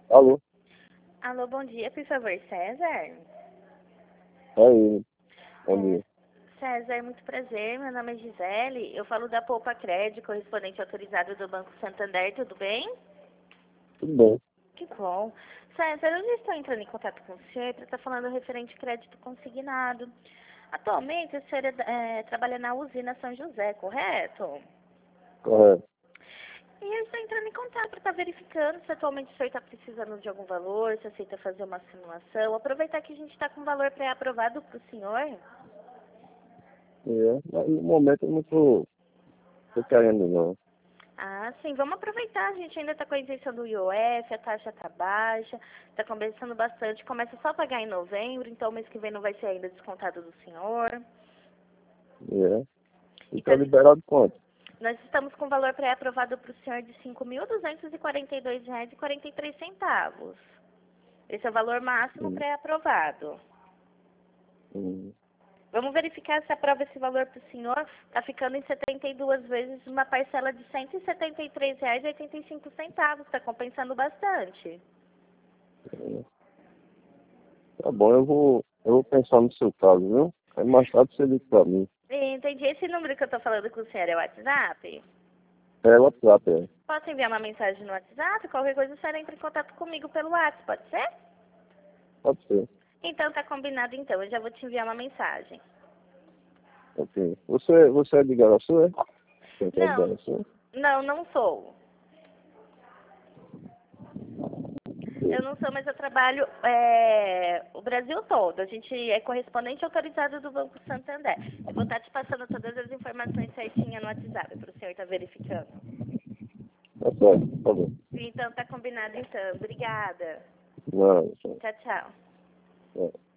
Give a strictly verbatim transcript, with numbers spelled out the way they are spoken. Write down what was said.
Alô? Alô, bom dia, por favor, César? Aí, bom É, dia. César, muito prazer, meu nome é Gisele, eu falo da Poupa Crédito, correspondente autorizado do Banco Santander, tudo bem? Tudo bem? Que bom. César, eu já estou entrando em contato com o senhor para estar falando referente crédito consignado. Atualmente, o senhor é, trabalha na usina São José, correto? Correto. E eu estou entrando em contato para estar verificando se atualmente o senhor está precisando de algum valor, se aceita fazer uma simulação. Aproveitar que a gente está com valor pré-aprovado para o senhor. É, mas no momento eu não tô, tô querendo não. Ah, sim, vamos aproveitar. A gente ainda está com a isenção do I O F, a taxa está baixa, está começando bastante. Começa só a pagar em novembro, então mês que vem não vai ser ainda descontado do senhor. É. E tá Então, liberado quanto? nós estamos com valor pré-aprovado para o senhor de cinco mil duzentos e quarenta e dois reais e quarenta e três centavos. Esse é o valor máximo Hum, pré-aprovado. hum, Vamos verificar se aprova esse valor para o senhor. Está ficando em setenta e duas vezes uma parcela de cento e setenta e três reais e oitenta e cinco centavos. Está compensando bastante. é. Tá bom, eu vou, eu vou pensar no seu caso, viu? Aí mais tarde você liga pra mim. Entendi. Esse número que eu estou falando com o senhor é o WhatsApp? É, WhatsApp, é. Posso enviar uma mensagem no WhatsApp? Qualquer coisa o senhor entra em contato comigo pelo WhatsApp, pode ser? Pode ser. Então tá combinado então. Eu já vou te enviar uma mensagem. Ok. Você, você é de Garaçu, é? Você é de Não, Garaçu? não, não sou. Eu Ok. não sou, mas eu trabalho é, o Brasil todo. A gente é correspondente autorizado do Banco Santander. Eu vou estar te passando todas as informações certinhas no WhatsApp para o senhor estar verificando. Tá certo, tá bom. Então tá combinado então. Obrigada. Não, Tchau, tchau. é.